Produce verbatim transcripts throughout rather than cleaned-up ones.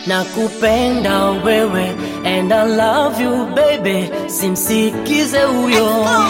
nakupenda wewe and I love you baby, simsikize huyo.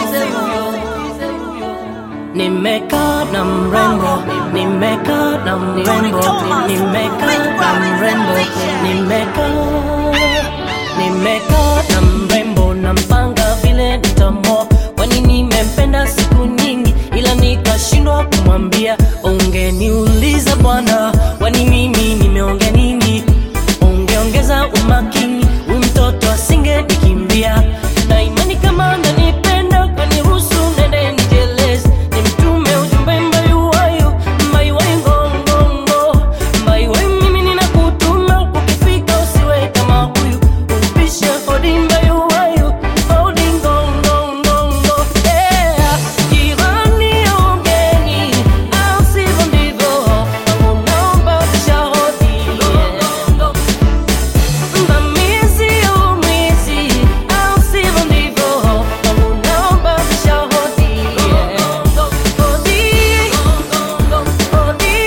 Nimekaa na mrembo, nimekaa na mrembo, nimekaa na mrembo, nimekaa nimekaa na mrembo, na mpanga vile nitamoa, kwani nimempenda siku nyingi ila nikashindwa kumwambia. Ungeniuliza bwana, kwani mimi nimeongea nini? Ungeongeza umakini, huyu mtoto asingenikimbia. Na imani kama ananipenda kaniruhusu nende nijeleze, nimtume ujumbe mbayu wayu, mbayu wayu ngongongo, mbayu wayu mimi ninakutuma, ukifika usiwe kama huyu, upishe hodi mbayu wayu, hodi ngongongo. Yeah, jirani ongeni, au sivyo ndivyo, wangu naomba upisha hodi. Mvamizi au mwizi, au sivyo ndivyo, wangu naomba upisha hodi. Hodi, hodi,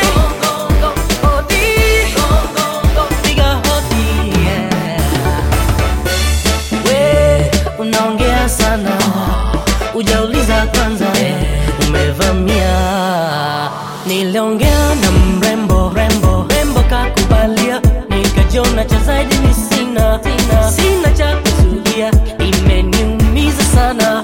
hodi, piga hodi, yeah. We, unaongea sana, ujauliza kwanza, umevamia. Niliongea na mrembo, rembo, rembo kakubalia, nikajiona cha zaidi ni sina, sina, sina cha kuzuia, imeniumiza sana.